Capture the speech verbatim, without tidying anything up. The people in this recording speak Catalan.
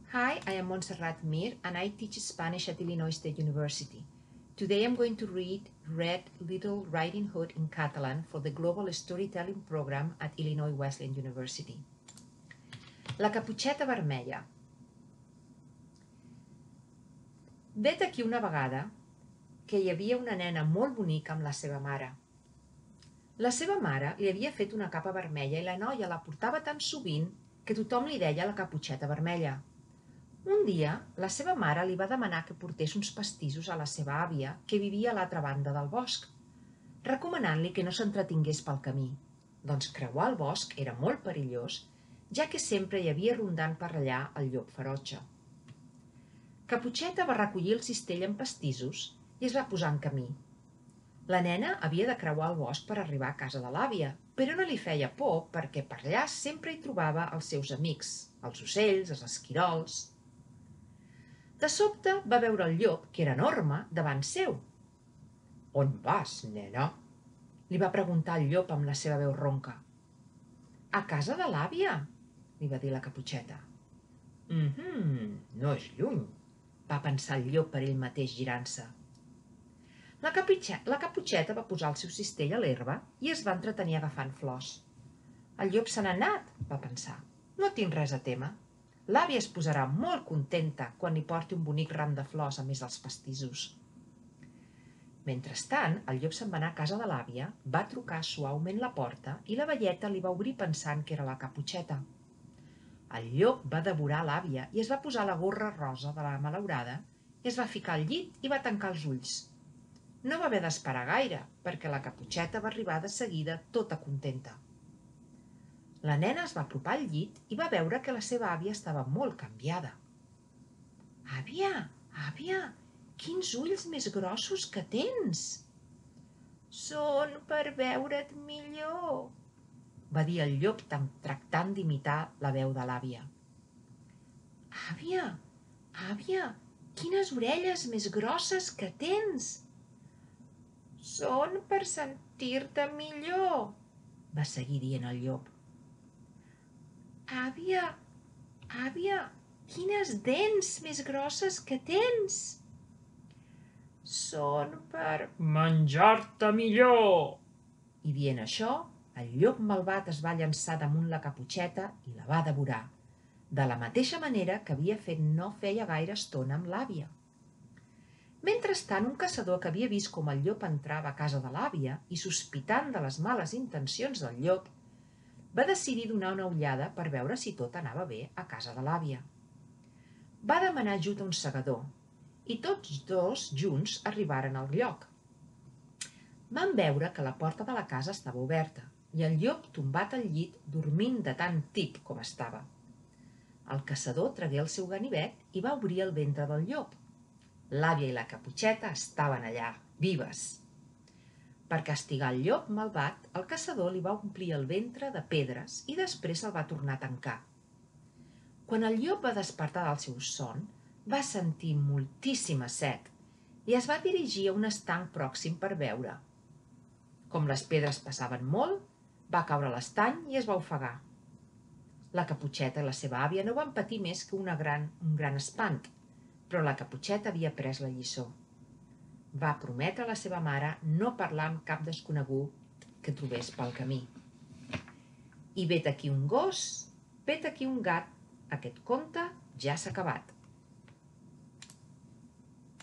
Hi, I am Montserrat Mir and I teach Spanish at Illinois State University. Today I'm going to read Red Little Riding Hood in Catalan for the Global Storytelling Program at Illinois Wesleyan University. La caputxeta vermella. Vet aquí una vegada que hi havia una nena molt bonica amb la seva mare. La seva mare li havia fet una capa vermella i la noia la portava tan sovint que tothom li deia la caputxeta vermella. Un dia, la seva mare li va demanar que portés uns pastissos a la seva àvia, que vivia a l'altra banda del bosc, recomanant-li que no s'entretingués pel camí, doncs creuar el bosc era molt perillós, ja que sempre hi havia rondant per allà el llop ferotge. Caputxeta va recollir el cistell amb pastissos i es va posar en camí. La nena havia de creuar el bosc per arribar a casa de l'àvia, però no li feia por perquè per allà sempre hi trobava els seus amics, els ocells, els esquirols. De sobte va veure el llop, que era enorme, davant seu. «On vas, nena?», li va preguntar el llop amb la seva veu ronca. «A casa de l'àvia», li va dir la Caputxeta. «Mhm, no és lluny», va pensar el llop per ell mateix girant-se. La Caputxeta va posar el seu cistell a l'herba i es va entretenir agafant flors. «El llop se n'ha anat», va pensar. «No tinc res a témer. L'àvia es posarà molt contenta quan li porti un bonic ram de flors a més dels pastissos». Mentrestant, el llop se'n va anar a casa de l'àvia, va trucar suaument la porta i la velleta li va obrir pensant que era la Caputxeta. El llop va devorar l'àvia i es va posar la gorra rosa de la malaurada i es va ficar al llit i va tancar els ulls. No va haver d'esperar gaire, perquè la Caputxeta va arribar de seguida tota contenta. La nena es va apropar al llit i va veure que la seva àvia estava molt canviada. «Àvia, àvia, quins ulls més grossos que tens!» «Són per veure't millor», va dir el llop tractant d'imitar la veu de l'àvia. «Àvia, àvia, quines orelles més grosses que tens!» «Són per sentir-te millor», va seguir dient el llop. «Àvia, àvia, quines dents més grosses que tens!» «Són per menjar-te millor!» I dient això, el llop malvat es va llançar damunt la Caputxeta i la va devorar, de la mateixa manera que havia fet no feia gaire estona amb l'àvia. Mentrestant, un caçador que havia vist com el llop entrava a casa de l'àvia i sospitant de les males intencions del llop, va decidir donar una ullada per veure si tot anava bé a casa de l'àvia. Va demanar ajut a un segador i tots dos junts arribaren al lloc. Van veure que la porta de la casa estava oberta i el llop tombat al llit dormint de tan tip com estava. El caçador tragué el seu ganivet i va obrir el ventre del llop. L'àvia i la Caputxeta estaven allà, vives. Per castigar el llop malvat, el caçador li va omplir el ventre de pedres i després el va tornar a tancar. Quan el llop va despertar del seu son, va sentir moltíssima set i es va dirigir a un estanc pròxim per beure. Com les pedres pesaven molt, va caure a l'estany i es va ofegar. La Caputxeta i la seva àvia no van patir més que una gran, un gran espant, però la Caputxeta havia pres la lliçó. Va prometre a la seva mare no parlar amb cap desconegut que trobés pel camí. I vet aquí un gos, vet aquí un gat, aquest conte ja s'ha acabat.